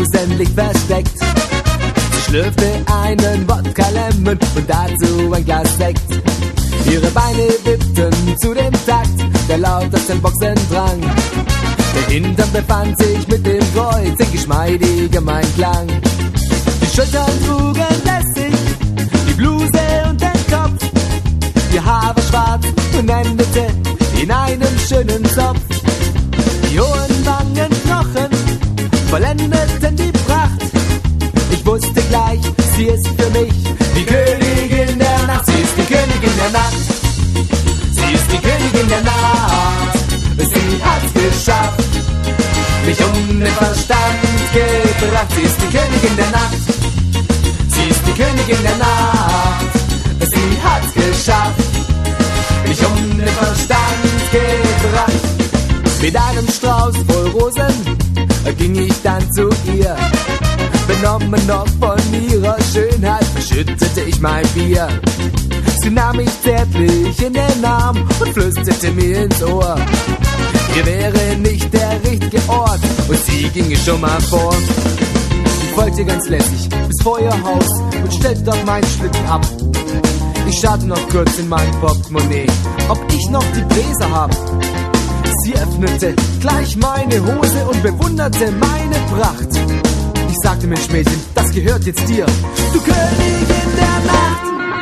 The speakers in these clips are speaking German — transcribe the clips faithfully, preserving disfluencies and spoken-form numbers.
gruselig versteckt. Sie schlürfte einen Wodka Lemon und dazu ein Glas Sekt. Ihre Beine wippten zu dem Takt, der lautersten Boxendrang. Der Hintern befand sich mit dem Kreuz in geschmeidigem Einklang. Die Schultern trugen lässig die Bluse und den Kopf. Ihr Haar war schwarz und endete in einem schönen Zopf. Die hohen Wangenknochen vollendeten die Pracht. Ich wusste gleich, sie ist für mich die Königin der Nacht. Sie ist die Königin der Nacht. Sie ist die Königin der Nacht. Sie hat's geschafft, mich um den Verstand gebracht. Sie ist die Königin der Nacht. Sie ist die Königin der Nacht. Sie hat's geschafft, mich um den Verstand gebracht. Mit einem Strauß voll Rosen ging ich dann zu ihr. Benommen noch von ihrer Schönheit verschüttete ich mein Bier. Sie nahm mich zärtlich in den Arm und flüsterte mir ins Ohr. Hier wäre nicht der richtige Ort und sie ging schon mal vor. Ich folgte ganz lässig bis vor ihr Haus und stellte dort meinen Schlitten ab. Ich schaute noch kurz in mein Portemonnaie, ob ich noch die Gläser hab. Sie öffnete gleich meine Hose und bewunderte meine Pracht. Ich sagte, Mensch Mädchen, das gehört jetzt dir, du Königin der Nacht.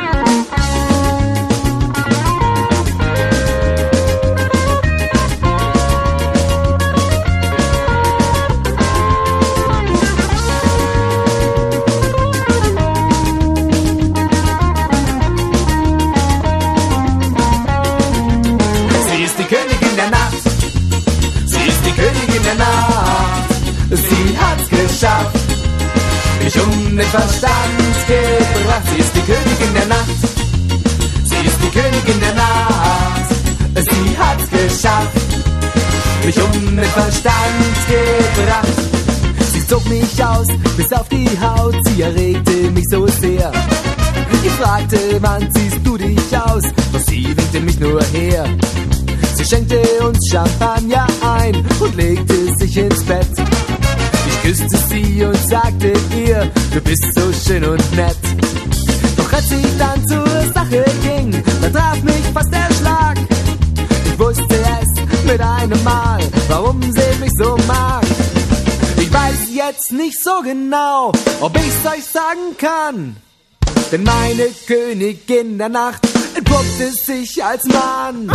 Sie ist die Königin der Nacht. Sie ist die Königin der Nacht. Sie hat's geschafft, mich um den Verstand gebracht. Sie ist die Königin der Nacht. Sie ist die Königin der Nacht. Sie hat's geschafft, mich um den Verstand gebracht. Sie zog mich aus bis auf die Haut, sie erregte mich so sehr. Ich fragte, wann ziehst du dich aus? Doch sie winkte mich nur her. Sie schenkte uns Champagner ein und legte sich ins Bett. Ich küsste sie und sagte ihr, du bist so schön und nett. Doch als sie dann zur Sache ging, da traf mich fast der Schlag. Ich wusste es mit einem Mal, warum sie mich so mag. Ich weiß jetzt nicht so genau, ob ich's euch sagen kann. Denn meine Königin der Nacht entpuppte sich als Mann.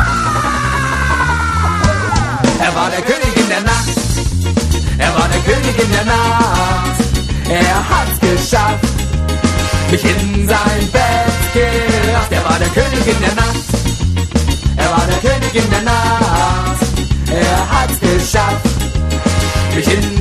Er war der Königin der Nacht. Er war der Königin der Nacht. Er hat's geschafft, mich in sein Bett gerafft. Er war der Königin der Nacht. Er war der Königin der Nacht. Er hat's geschafft, mich in